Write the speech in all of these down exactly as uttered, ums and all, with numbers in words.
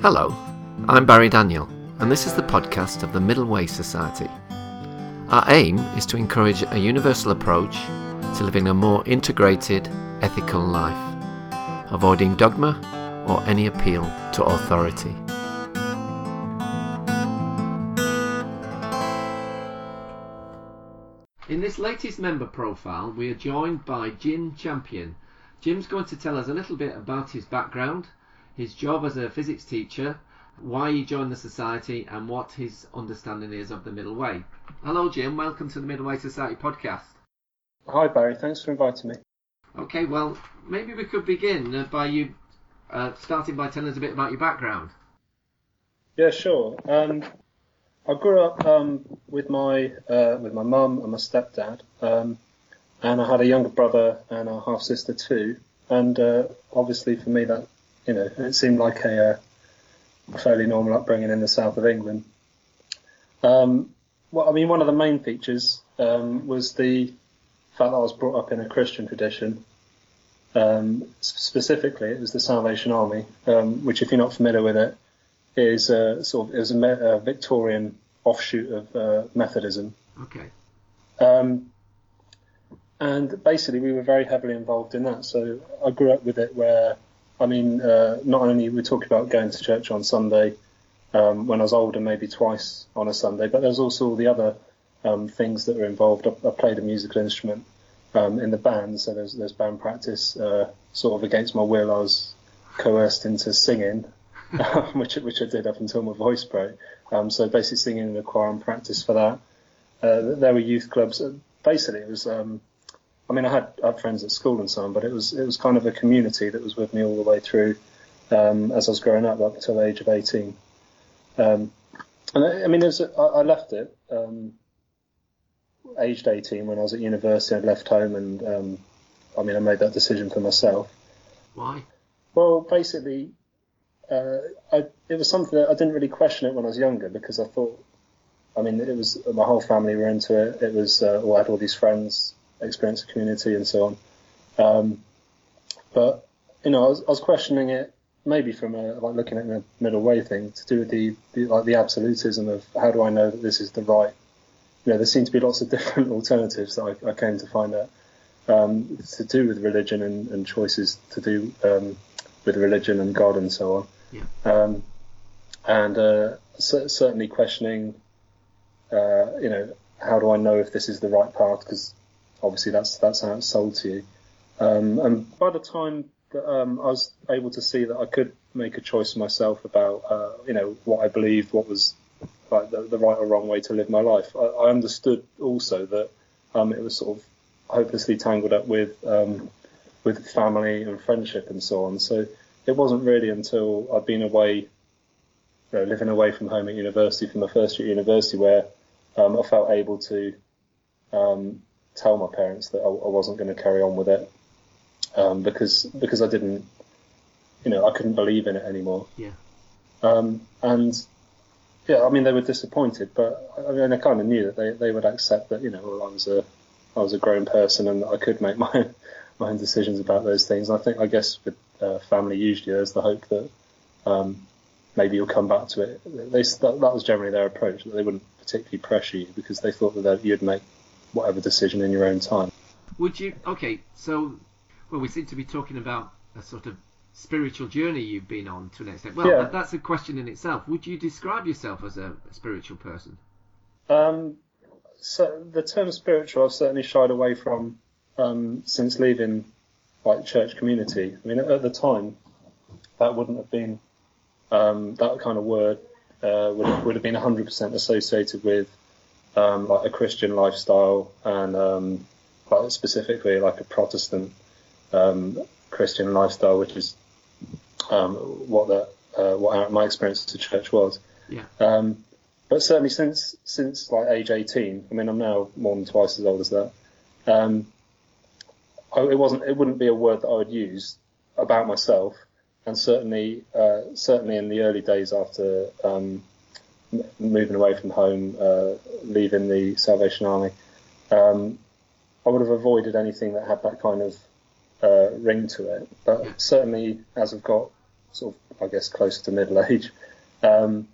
Hello, I'm Barry Daniel, and this is the podcast of the Middle Way Society. Our aim is to encourage a universal approach to living a more integrated, ethical life, avoiding dogma or any appeal to authority. In this latest member profile, we are joined by Jim Champion. Jim's going to tell us a little bit about his background, his job as a physics teacher, why he joined the society, and what his understanding is of the Middle Way. Hello, Jim. Welcome to the Middle Way Society podcast. Hi, Barry. Thanks for inviting me. Okay, well, maybe we could begin uh, by you uh, starting by telling us a bit about your background. Yeah, sure. Um, I grew up um, with my uh, with my mum and my stepdad, um, and I had a younger brother and a half sister too. And uh, obviously, for me, that you know, it seemed like a, a fairly normal upbringing in the south of England. Um, well, I mean, one of the main features um, was the fact that I was brought up in a Christian tradition. Um, specifically, it was the Salvation Army, um, which, if you're not familiar with it, is uh, sort of it was a, a Victorian offshoot of uh, Methodism. Okay. Um, and basically, we were very heavily involved in that. So I grew up with it, where I mean, uh, not only we talk about going to church on Sunday um, when I was older, maybe twice on a Sunday, but there's also all the other um, things that were involved. I, I played a musical instrument um, in the band, so there's, there's band practice. Uh, sort of against my will, I was coerced into singing, which which I did up until my voice broke. Um, so basically singing in the choir and practice for that. Uh, there were youth clubs. Basically, it was. Um, I mean, I had, I had friends at school and so on, but it was it was kind of a community that was with me all the way through um, as I was growing up, up until the age of eighteen. Um, and I, I mean, there's a, I, I left it um, aged eighteen when I was at university. I left home, and um, I mean, I made that decision for myself. Why? Well, basically, uh, I, it was something that I didn't really question it when I was younger, because I thought, I mean, it was my whole family were into it. It was, uh, well, I had all these friends, experience of community and so on. Um, but, you know, I was, I was questioning it maybe from a, like looking at the middle way thing to do with the, the, like the absolutism of how do I know that this is the right, you know, there seem to be lots of different alternatives that I, I came to find out, um, to do with religion and, and choices to do, um, with religion and God and so on. Yeah. Um, and, uh, c- certainly questioning, uh, you know, how do I know if this is the right path? Because obviously, that's that's how it's sold to you. Um, and by the time that um, I was able to see that I could make a choice myself about, uh, you know, what I believed, what was like the, the right or wrong way to live my life, I, I understood also that um, it was sort of hopelessly tangled up with um, with family and friendship and so on. So it wasn't really until I'd been away, you know, living away from home at university, from my first year at university, where um, I felt able to Um, tell my parents that I, I wasn't going to carry on with it um, because because I didn't, you know, I couldn't believe in it anymore. Yeah. Um, and yeah, I mean, they were disappointed, but I mean, I kind of knew that they, they would accept that, you know, well, I was a I was a grown person and that I could make my own, my own decisions about those things. And I think, I guess, with uh, family, usually there's the hope that um, maybe you'll come back to it. They, that, that was generally their approach, that they wouldn't particularly pressure you because they thought that you'd make whatever decision in your own time. Would you, okay, so, well, we seem to be talking about a sort of spiritual journey you've been on to an extent. Well, yeah. that, that's a question in itself. Would you describe yourself as a, a spiritual person? Um, so the term spiritual I've certainly shied away from um, since leaving like church community. I mean, at, at the time, that wouldn't have been, um, that kind of word uh, would, would have been one hundred percent associated with Um, like a Christian lifestyle and um, like specifically like a Protestant um, Christian lifestyle, which is um, what the uh, what my experience to church was. Yeah. Um, but certainly since since like age eighteen, I mean, I'm now more than twice as old as that. Um, I, it wasn't. It wouldn't be a word that I would use about myself, and certainly uh, certainly in the early days after. Um, moving away from home, uh, leaving the Salvation Army, um, I would have avoided anything that had that kind of uh, ring to it. But certainly, as I've got sort of, I guess, closer to middle age. Um,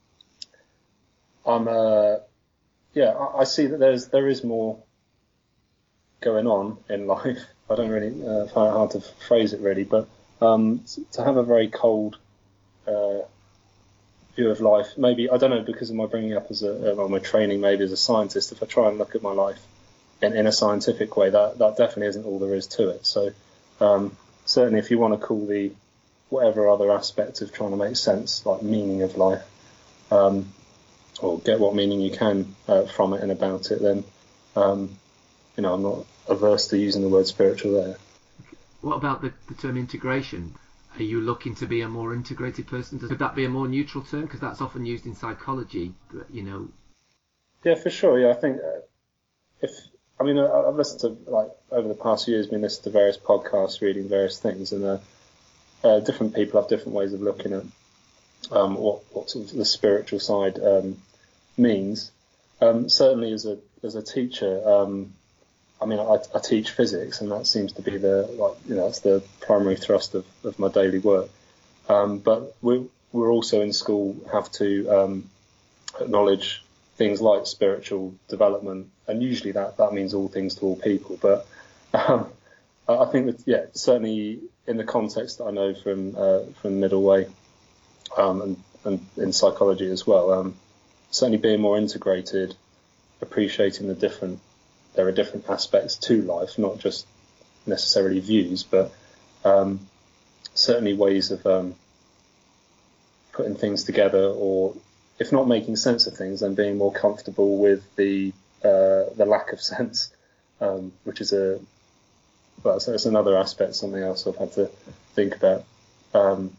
I'm, uh, yeah, I, I see that there's there is more going on in life. I don't really uh, find it hard to phrase it really, but um, to have a very cold uh, view of life, maybe, I don't know, because of my bringing up as a, uh, my training maybe as a scientist, if I try and look at my life in, in a scientific way, that, that definitely isn't all there is to it. So um, certainly if you want to call the whatever other aspect of trying to make sense, like meaning of life, um, or get what meaning you can uh, from it and about it, then um, you know, I'm not averse to using the word spiritual there. What about the, the term integration? Are you looking to be a more integrated person? Could that be a more neutral term? Because that's often used in psychology, but, you know. Yeah, for sure. Yeah, I think uh, if, I mean, I, I've listened to, like, over the past few years, been listening to various podcasts, reading various things, and uh, uh, different people have different ways of looking at um, what, what sort of the spiritual side um, means. Um, certainly as a as a teacher, um, I mean, I, I teach physics, and that seems to be the, like, you know, that's the primary thrust of, of my daily work. Um, but we we're also in school have to um, acknowledge things like spiritual development, and usually that, that means all things to all people. But um, I think that, yeah, certainly in the context that I know from uh, from middle way um, and, and in psychology as well, um, certainly being more integrated, appreciating the different, there are different aspects to life, not just necessarily views, but um, certainly ways of um, putting things together, or if not making sense of things, then being more comfortable with the uh, the lack of sense, um, which is a well, so it's another aspect, something else I've had to think about. Um,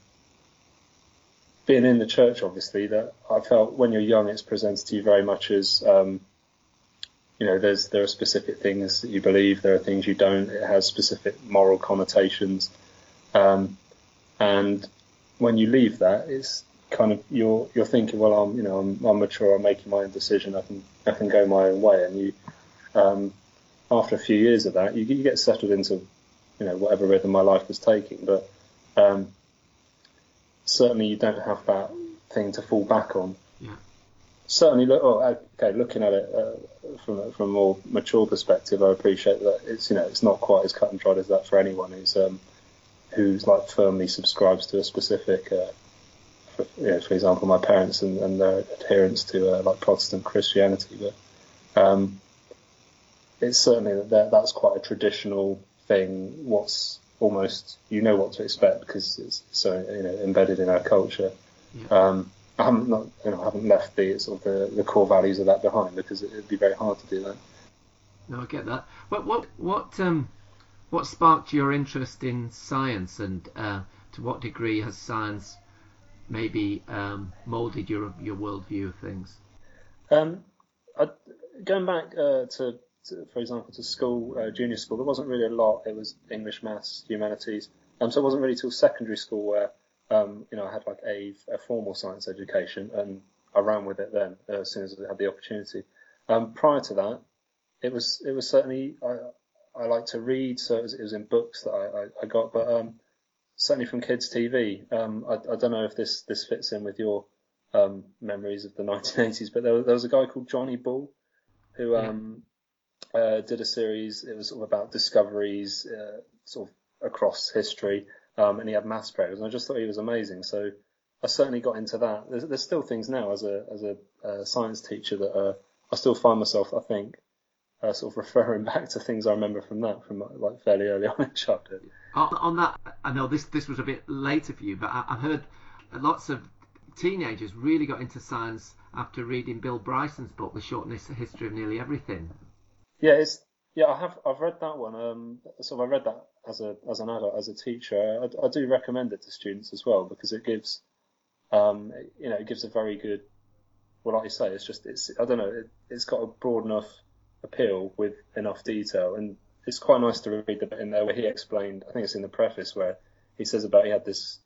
being in the church, obviously, that I felt when you're young, it's presented to you very much as um, you know, there's there are specific things that you believe, there are things you don't. It has specific moral connotations, um, and when you leave that, it's kind of you're you're thinking, well, I'm you know I'm, I'm mature, I'm making my own decision, I can I can go my own way, and you um, after a few years of that, you, you get settled into you know whatever rhythm my life was taking, but um, certainly you don't have that thing to fall back on. Yeah. Certainly, look. Oh, okay. Looking at it uh, from a, from a more mature perspective, I appreciate that it's you know it's not quite as cut and dried as that for anyone who's um, who's like firmly subscribes to a specific. Uh, for, you know, for example, my parents and, and their adherence to uh, like Protestant Christianity, but um, it's certainly that that's quite a traditional thing. What's almost you know what to expect because it's so you know embedded in our culture. Yeah. Um, I haven't not, you know, I haven't left the sort of the, the core values of that behind because it would be very hard to do that. No, I get that. What what what um what sparked your interest in science, and uh, to what degree has science maybe um, moulded your your worldview of things? Um, I, going back uh, to, to, for example, to school, uh, junior school, there wasn't really a lot. It was English, maths, humanities. Um, so it wasn't really till secondary school where um, you know I had like a, a formal science education, and I ran with it then uh, as soon as I had the opportunity. Um, prior to that, it was it was certainly I I like to read, so it was, it was in books that I, I, I got, but um, certainly from kids' T V. Um, I, I don't know if this this fits in with your um, memories of the nineteen eighties, but there was, there was a guy called Johnny Bull who Yeah. um, uh, did a series. It was sort of about discoveries uh, sort of across history, um, and he had maths programs, and I just thought he was amazing. So I certainly got into that. There's, there's still things now as a as a uh, science teacher that uh, I still find myself, I think, uh, sort of referring back to things I remember from that, from like fairly early on in childhood. On, on that, I know this this was a bit later for you, but I, I've heard lots of teenagers really got into science after reading Bill Bryson's book, The Short History of Nearly Everything. Yeah, it's yeah. I have I've read that one. Um, so I read that as a as an adult, as a teacher. I, I do recommend it to students as well because it gives, um, you know, it gives a very good. Well, like you say, it's just it's I don't know. It, it's got a broad enough appeal with enough detail, and it's quite nice to read the bit in there where he explained. I think it's in the preface where he says about he had this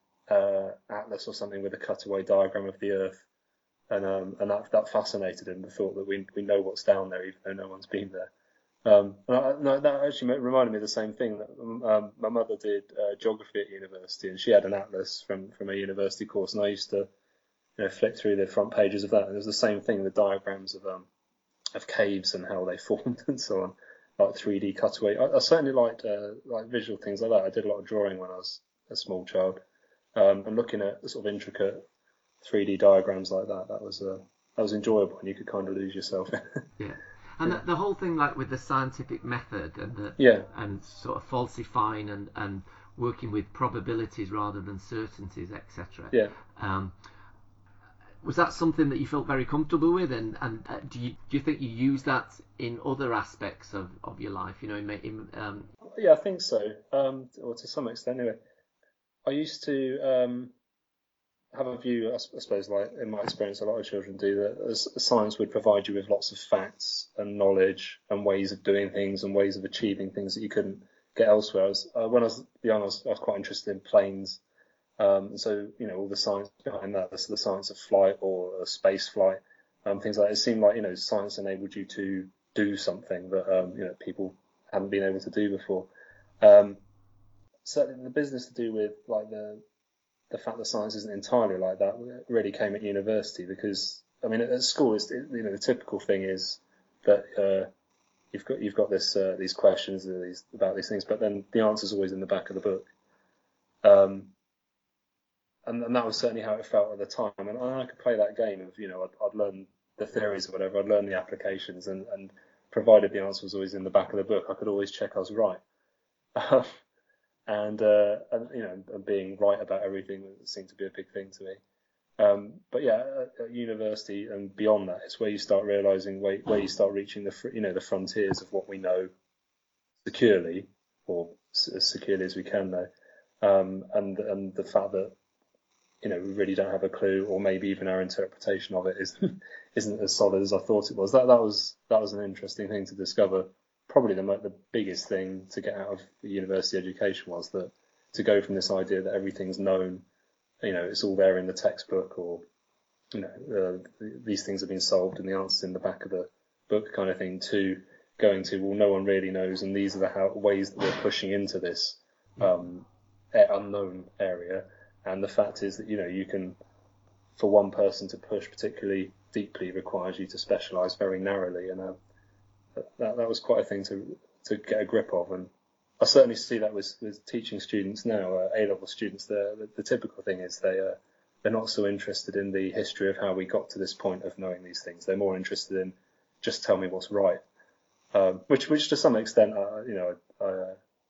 uh, atlas or something with a cutaway diagram of the Earth. And um, and that that fascinated him. The thought that we we know what's down there, even though no one's been there. Um, and I, no, that actually reminded me of the same thing. That um, my mother did uh, geography at university, and she had an atlas from from a university course, and I used to, you know, flick through the front pages of that, and it was the same thing, the diagrams of um of caves and how they formed and so on, like three D cutaway. I, I certainly liked uh, like visual things like that. I did a lot of drawing when I was a small child, um, and looking at the sort of intricate three D diagrams like that, that was uh, that was enjoyable, and you could kind of lose yourself. Yeah. And yeah. the, the whole thing, like with the scientific method and the yeah. and sort of falsifying and, and working with probabilities rather than certainties, et cetera. Yeah. Um, was that something that you felt very comfortable with, and and uh, do you do you think you use that in other aspects of, of your life? You know, in, in um... yeah, I think so, um, or to some extent anyway. I used to um, have a view, I suppose, like in my experience, a lot of children do, that science would provide you with lots of facts and knowledge and ways of doing things and ways of achieving things that you couldn't get elsewhere. I was, uh, when I was young, I was, I was quite interested in planes. Um, so, you know, all the science behind that, the, the science of flight or uh, space flight, um, things like that. It seemed like, you know, science enabled you to do something that, um, you know, people hadn't been able to do before. Um, certainly the business to do with, like, the the fact that science isn't entirely like that really came at university, because, I mean, at school, it's, you know, the typical thing is that uh, you've got you've got this uh, these questions these, about these things, but then the answer's always in the back of the book. Um, and, and that was certainly how it felt at the time. And I could play that game of, you know, I'd, I'd learn the theories or whatever, I'd learn the applications, and, and provided the answer was always in the back of the book, I could always check I was right. And, uh, and, you know, and being right about everything seemed to be a big thing to me. Um, but yeah, at, at university and beyond that, it's where you start realizing, where, where you start reaching the, you know, the frontiers of what we know securely, or as securely as we can know. Um, and, and the fact that, you know, we really don't have a clue, or maybe even our interpretation of it isn't, isn't as solid as I thought it was. That, that was, that was an interesting thing to discover. Probably the the biggest thing to get out of the university education was that to go from this idea that everything's known, you know, it's all there in the textbook, or, you know, uh, these things have been solved and the answers in the back of the book kind of thing, to going to, well, no one really knows, and these are the how, ways that we're pushing into this um, unknown area. And the fact is that, you know, you can, for one person to push particularly deeply requires you to specialise very narrowly, and uh, That, that was quite a thing to to get a grip of, and I certainly see that with, with teaching students now, uh, A-level students. The, the typical thing is they uh, they're not so interested in the history of how we got to this point of knowing these things. They're more interested in just tell me what's right, um, which which to some extent, uh, you know, I, uh,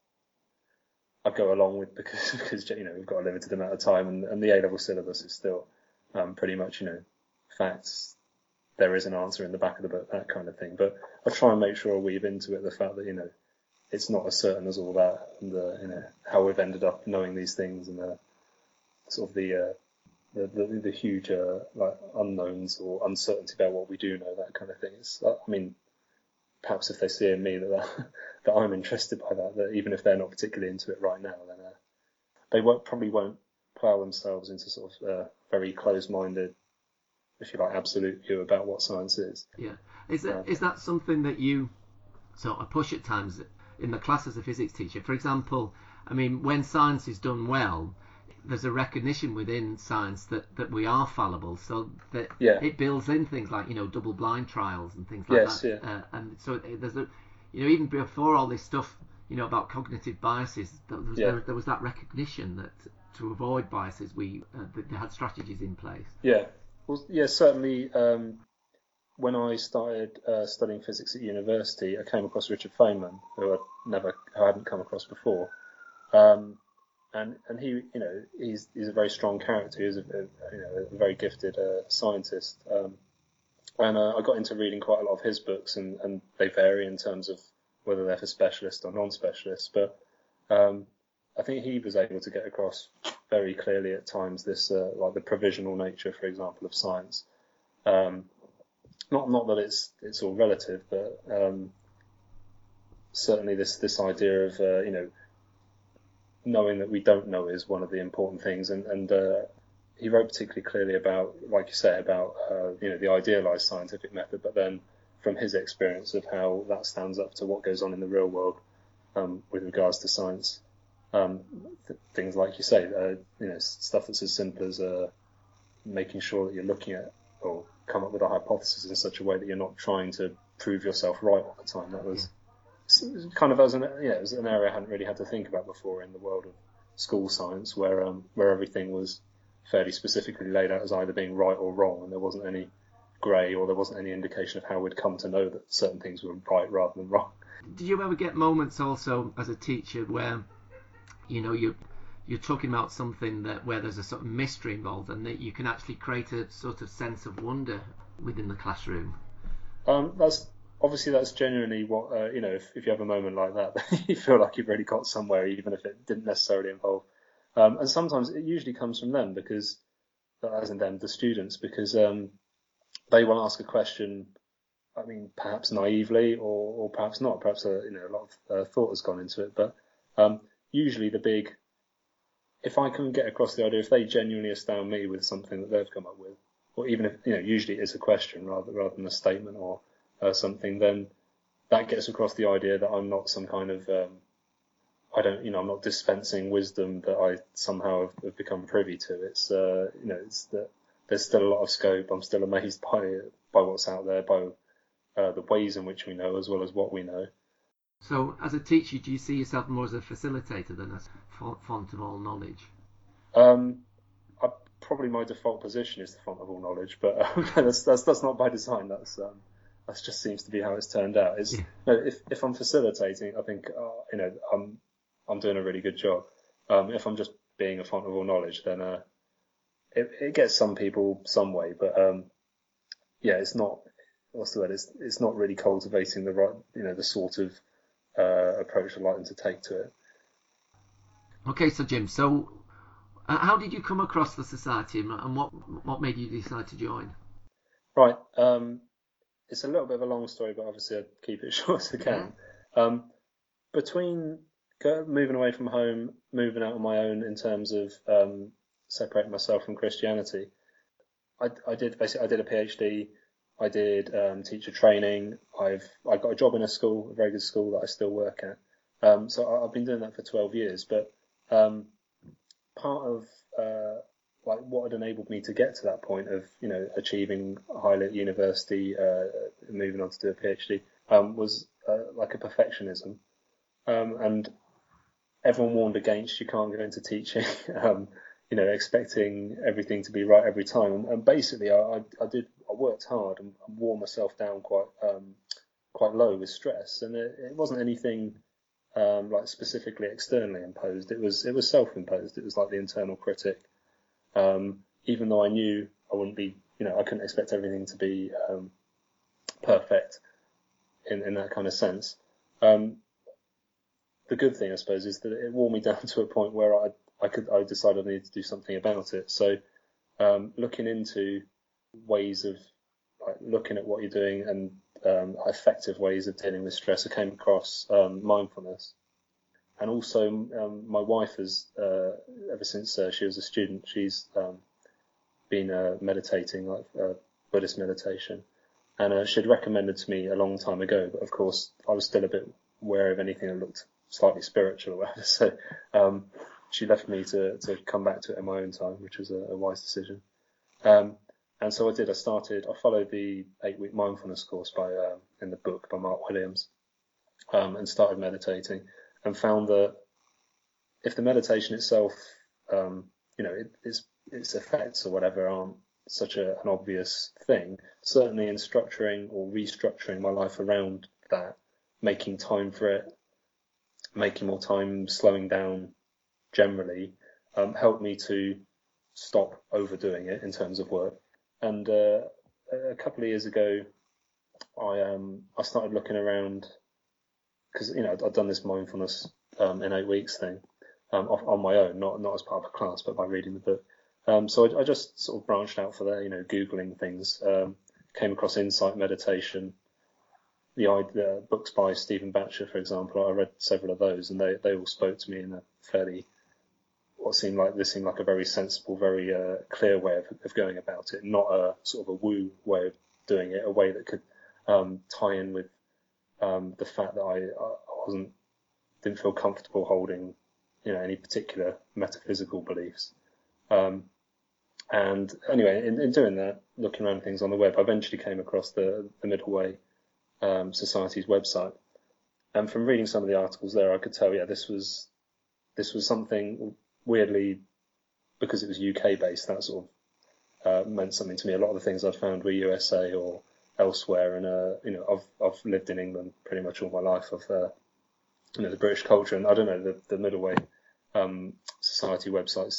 I go along with, because because you know we've got a limited amount of time, and, and the A-level syllabus is still um, pretty much, you know, facts. There is an answer in the back of the book, that kind of thing. But I try and make sure I weave into it the fact that, you know, it's not as certain as all that, and uh, you know, how we've ended up knowing these things, and uh, sort of the, uh, the the the huge uh, like unknowns or uncertainty about what we do know, that kind of thing. It's, I mean, perhaps if they see in me that that, that I'm interested by that, that even if they're not particularly into it right now, then uh, they won't probably won't plough themselves into sort of uh, very closed-minded, if you like, absolute view about what science is. Yeah. Is that, uh, is that something that you sort of push at times in the class as a physics teacher? For example, I mean, when science is done well, there's a recognition within science that, that we are fallible, so that yeah. it builds in things like, you know, double blind trials and things like yes, that. Yeah. Uh, and so there's a, you know, even before all this stuff, you know, about cognitive biases, there was, yeah. there, there was that recognition that to avoid biases, we uh, they had strategies in place. Yeah. Well, yeah, certainly. Um, when I started uh, studying physics at university, I came across Richard Feynman, who I'd never, who I hadn't come across before, um, and and he, you know, he's he's a very strong character. He's a, a you know a very gifted uh, scientist, um, and uh, I got into reading quite a lot of his books, and, and they vary in terms of whether they're for specialists or non-specialists, but um, I think he was able to get across very clearly at times this, uh, like the provisional nature, for example, of science. Um, not not that it's it's all relative, but um, certainly this this idea of uh, you know knowing that we don't know is one of the important things. And and uh, he wrote particularly clearly about, like you say, about uh, you know the idealized scientific method, but then from his experience of how that stands up to what goes on in the real world um, with regards to science. Um, th- things like you say, uh, you know, stuff that's as simple as uh, making sure that you're looking at or come up with a hypothesis in such a way that you're not trying to prove yourself right all the time. That was kind of as an yeah, it was an area I hadn't really had to think about before in the world of school science, where um, where everything was fairly specifically laid out as either being right or wrong, and there wasn't any grey or there wasn't any indication of how we'd come to know that certain things were right rather than wrong. Did you ever get moments also as a teacher where, you know, you you're talking about something that where there's a sort of mystery involved, and that you can actually create a sort of sense of wonder within the classroom? Um, that's obviously that's genuinely what uh, you know. If, if you have a moment like that, you feel like you've really got somewhere, even if it didn't necessarily involve. Um, and sometimes it usually comes from them, because, as in them, the students, because um, they will ask a question. I mean, perhaps naively, or, or perhaps not. Perhaps uh, you know a lot of uh, thought has gone into it. But um, usually the big, if I can get across the idea, if they genuinely astound me with something that they've come up with, or even if, you know, usually it's a question rather rather than a statement or uh, something, then that gets across the idea that I'm not some kind of, um, I don't, you know, I'm not dispensing wisdom that I somehow have, have become privy to. It's, uh, you know, it's that there's still a lot of scope. I'm still amazed by by what's out there, by uh, the ways in which we know as well as what we know. So, as a teacher, do you see yourself more as a facilitator than as font of all knowledge? Um, I, probably my default position is the font of all knowledge, but um, that's, that's that's not by design. That's um, that just seems to be how it's turned out. It's, Yeah. no, if if I'm facilitating, I think uh, you know I'm I'm doing a really good job. Um, if I'm just being a font of all knowledge, then uh, it it gets some people some way, but um, yeah, it's not. What's the word? It's it's not really cultivating the right, you know, the sort of uh, approach I'd like them to take to it. Okay, so Jim, so uh, how did you come across the society, and what what made you decide to join? Right. Um, it's a little bit of a long story, but obviously I'd keep it short as I can. Yeah. Um, between go, moving away from home, moving out on my own in terms of um, separating myself from Christianity, I, I did basically I did a PhD. I did um, teacher training. I've I got a job in a school, a very good school that I still work at. Um, so I, I've been doing that for twelve years. But um, part of uh, like what had enabled me to get to that point of, you know, achieving highly at university, uh, moving on to do a PhD, um, was uh, like a perfectionism. Um, and everyone warned against, you can't go into teaching, um, you know, expecting everything to be right every time. And basically, I, I, I did, I worked hard and wore myself down quite, um, quite low with stress. And it, it wasn't anything um, like specifically externally imposed. It was, it was self-imposed. It was like the internal critic. Um, even though I knew I wouldn't be, you know, I couldn't expect everything to be um, perfect in, in that kind of sense. Um, the good thing, I suppose, is that it wore me down to a point where I I could I decided I needed to do something about it. So um, looking into ways of like, looking at what you're doing and um, effective ways of dealing with stress, I came across um, mindfulness. And also, um, my wife has, uh, ever since uh, she was a student, she's um, been uh, meditating, like uh, Buddhist meditation. And uh, she'd recommended to me a long time ago, but of course, I was still a bit wary of anything that looked slightly spiritual or whatever. So um, she left me to, to come back to it in my own time, which was a, a wise decision. Um, and so I did. I started, I followed the eight-week mindfulness course by uh, in the book by Mark Williams, um, and started meditating. And found that if the meditation itself, um, you know, it, its its effects or whatever aren't such a, an obvious thing, certainly in structuring or restructuring my life around that, making time for it, making more time, slowing down generally, um, helped me to stop overdoing it in terms of work. And uh, a couple of years ago, I um I started looking around because, you know, I'd, I'd done this mindfulness um, in eight weeks thing um, off, on my own, not not as part of a class, but by reading the book. Um, so I, I just sort of branched out for there, you know, Googling things, um, came across Insight Meditation, the, the books by Stephen Batcher, for example. I read several of those, and they, they all spoke to me in a fairly, what seemed like, this seemed like a very sensible, very uh, clear way of, of going about it, not a sort of a woo way of doing it, a way that could um, tie in with um, the fact that I, I wasn't didn't feel comfortable holding, you know, any particular metaphysical beliefs. Um, and anyway, in, in doing that, looking around things on the web, I eventually came across the, the Middle Way um, Society's website. And from reading some of the articles there, I could tell, yeah, this was this was something weirdly, because it was U K based, that sort of uh, meant something to me. A lot of the things I'd found were U S A or elsewhere, and uh, you know, I've I've lived in England pretty much all my life. Of uh, you know, the British culture, and I don't know, the the Middle Way um, Society websites.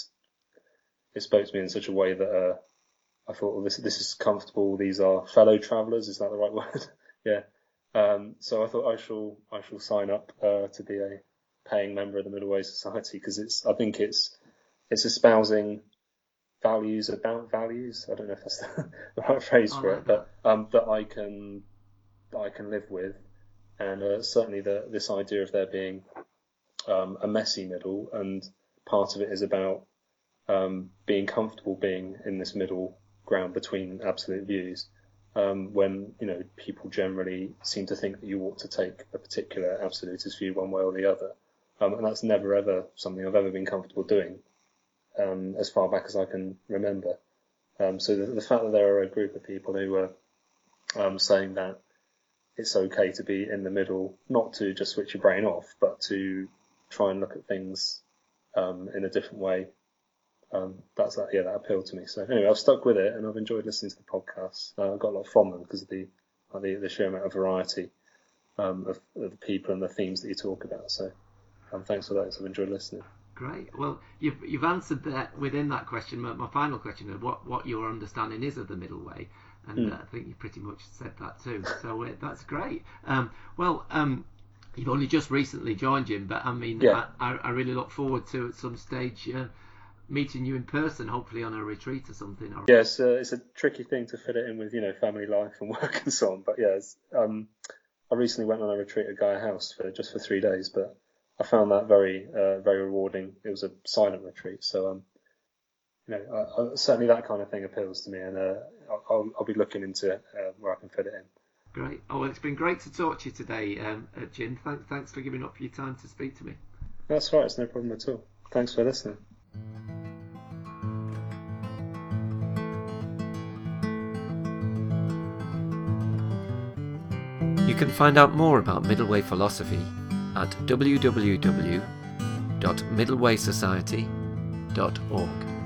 It spoke to me in such a way that uh, I thought, well, this this is comfortable. These are fellow travellers. Is that the right word? Yeah. Um, so I thought I shall I shall sign up uh, to be a paying member of the Middle Way Society, because it's I think it's it's espousing values about values. I don't know if that's the right phrase for it, but um, that I can that I can live with, and uh, certainly the this idea of there being um, a messy middle, and part of it is about um, being comfortable being in this middle ground between absolute views. Um, when, you know, people generally seem to think that you ought to take a particular absolutist view one way or the other. Um, and that's never ever something I've ever been comfortable doing, um, as far back as I can remember. Um, so the, the fact that there are a group of people who are um, saying that it's okay to be in the middle, not to just switch your brain off, but to try and look at things um, in a different way, Um, that's that. Yeah, that appealed to me. So anyway, I've stuck with it, and I've enjoyed listening to the podcasts. Uh, I've got a lot from them because of the uh, the, the sheer amount of variety um, of, of the people and the themes that you talk about. So um, thanks for that. I've enjoyed listening. Great. Well, you've you've answered that within that question. My, my final question of what what your understanding is of the Middle Way, and mm. uh, I think you pretty much said that too. So uh, that's great. Um, well. Um, You've only just recently joined, Jim, but I mean, yeah. I, I really look forward to at some stage uh, meeting you in person, hopefully on a retreat or something. Or... Yeah, it's a, it's a tricky thing to fit it in with, you know, family life and work and so on. But yeah, it's, um, I recently went on a retreat at Gaia House for just for three days, but I found that very, uh, very rewarding. It was a silent retreat, so um, you know, I, I, certainly that kind of thing appeals to me, and uh, I'll, I'll be looking into uh, where I can fit it in. Great. Oh, well, it's been great to talk to you today, um, uh, Jim. Thanks, thanks for giving up your time to speak to me. That's right. It's no problem at all. Thanks for listening. You can find out more about Middle Way philosophy at w w w dot middle way society dot org.